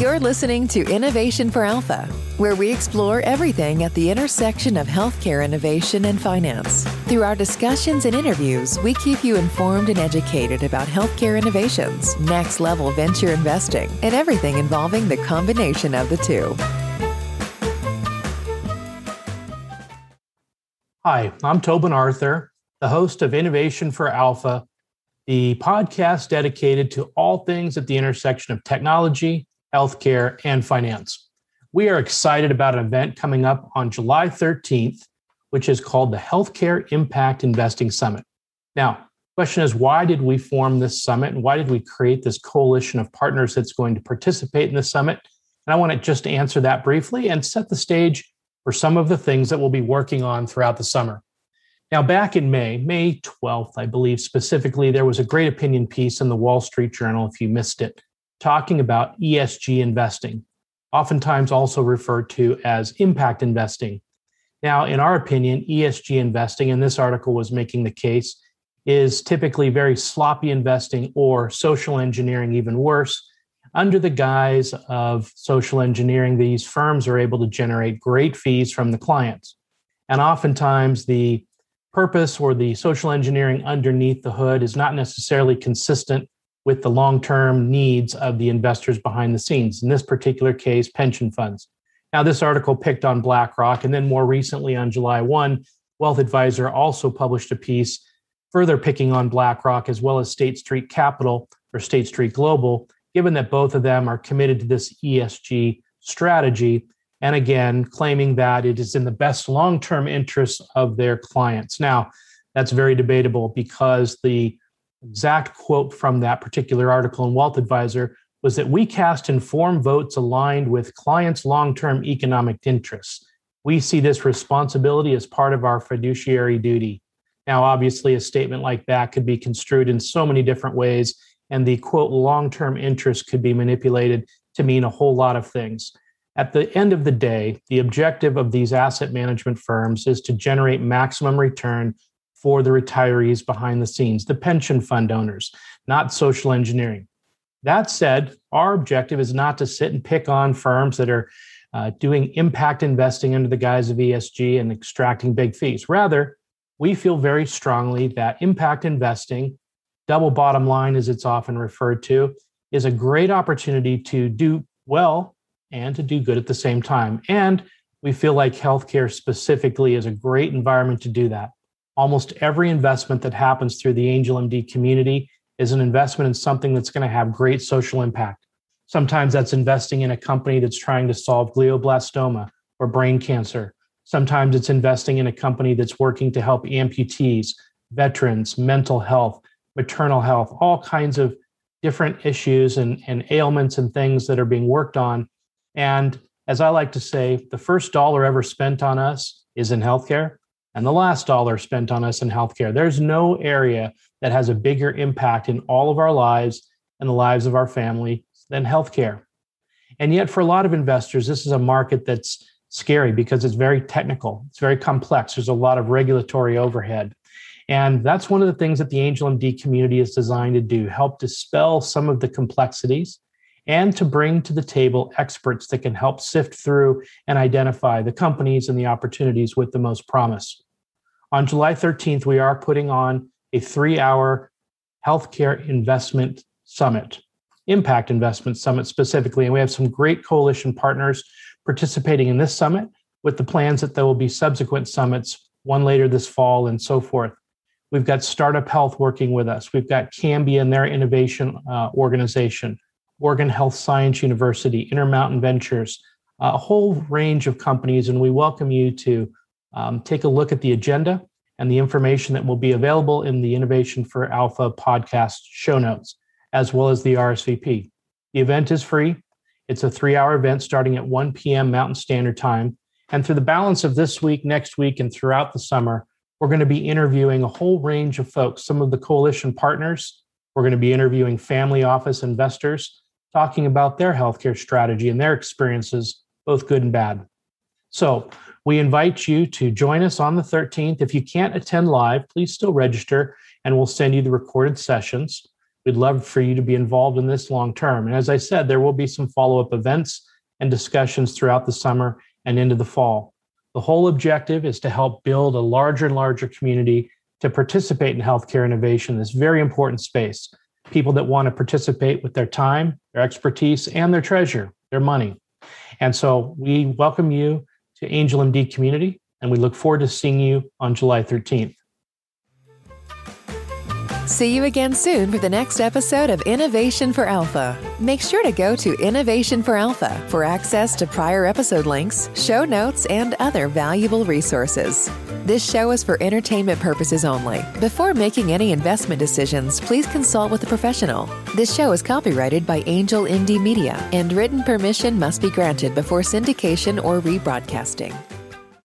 You're listening to Innovation for Alpha, where we explore everything at the intersection of healthcare innovation and finance. Through our discussions and interviews, we keep you informed and educated about healthcare innovations, next-level venture investing, and everything involving the combination of the two. Hi, I'm Tobin Arthur, the host of Innovation for Alpha, the podcast dedicated to all things at the intersection of technology, healthcare, and finance. We are excited about an event coming up on July 13th, which is called the Healthcare Impact Investing Summit. Now, the question is, why did we form this summit and why did we create this coalition of partners that's going to participate in the summit? And I want to just answer that briefly and set the stage for some of the things that we'll be working on throughout the summer. Now, back in May 12th, I believe specifically, there was a great opinion piece in the Wall Street Journal, if you missed it, talking about ESG investing, oftentimes also referred to as impact investing. Now, in our opinion, ESG investing, and this article was making the case, is typically very sloppy investing or social engineering, even worse. Under the guise of social engineering, these firms are able to generate great fees from the clients. And oftentimes the purpose or the social engineering underneath the hood is not necessarily consistent with the long-term needs of the investors behind the scenes. In this particular case, pension funds. Now, this article picked on BlackRock, and then more recently on July 1, Wealth Advisor also published a piece further picking on BlackRock as well as State Street Capital or State Street Global, given that both of them are committed to this ESG strategy, and again, claiming that it is in the best long-term interests of their clients. Now, that's very debatable because the exact quote from that particular article in Wealth Advisor was that we cast informed votes aligned with clients' long-term economic interests. We see this responsibility as part of our fiduciary duty. Now, obviously, a statement like that could be construed in so many different ways, and the quote long-term interest could be manipulated to mean a whole lot of things. At the end of the day, the objective of these asset management firms is to generate maximum return for the retirees behind the scenes, the pension fund owners, not social engineering. That said, our objective is not to sit and pick on firms that are doing impact investing under the guise of ESG and extracting big fees. Rather, we feel very strongly that impact investing, double bottom line as it's often referred to, is a great opportunity to do well and to do good at the same time. And we feel like healthcare specifically is a great environment to do that. Almost every investment that happens through the Angel MD community is an investment in something that's going to have great social impact. Sometimes that's investing in a company that's trying to solve glioblastoma or brain cancer. Sometimes it's investing in a company that's working to help amputees, veterans, mental health, maternal health, all kinds of different issues and ailments and things that are being worked on. And as I like to say, the first dollar ever spent on us is in healthcare. And the last dollar spent on us in healthcare. There's no area that has a bigger impact in all of our lives and the lives of our family than healthcare. And yet, for a lot of investors, this is a market that's scary because it's very technical. It's very complex. There's a lot of regulatory overhead. And that's one of the things that the Angel MD community is designed to do, help dispel some of the complexities and to bring to the table experts that can help sift through and identify the companies and the opportunities with the most promise. On July 13th, we are putting on a 3-hour healthcare investment summit, impact investment summit specifically, and we have some great coalition partners participating in this summit with the plans that there will be subsequent summits, one later this fall and so forth. We've got Startup Health working with us. We've got Cambia and their innovation organization, Oregon Health Science University, Intermountain Ventures, a whole range of companies, and we welcome you to take a look at the agenda and the information that will be available in the Innovation for Alpha podcast show notes, as well as the RSVP. The event is free. It's a 3-hour event starting at 1 p.m. Mountain Standard Time. And through the balance of this week, next week, and throughout the summer, we're going to be interviewing a whole range of folks, some of the coalition partners. We're going to be interviewing family office investors, talking about their healthcare strategy and their experiences, both good and bad. So we invite you to join us on the 13th. If you can't attend live, please still register and we'll send you the recorded sessions. We'd love for you to be involved in this long term. And as I said, there will be some follow-up events and discussions throughout the summer and into the fall. The whole objective is to help build a larger and larger community to participate in healthcare innovation, this very important space. People that want to participate with their time, their expertise, and their treasure, their money. And so we welcome you to Angel MD community, and we look forward to seeing you on July 13th. See you again soon for the next episode of Innovation for Alpha. Make sure to go to Innovation for Alpha for access to prior episode links, show notes, and other valuable resources. This show is for entertainment purposes only. Before making any investment decisions, please consult with a professional. This show is copyrighted by Angel MD Media, and written permission must be granted before syndication or rebroadcasting.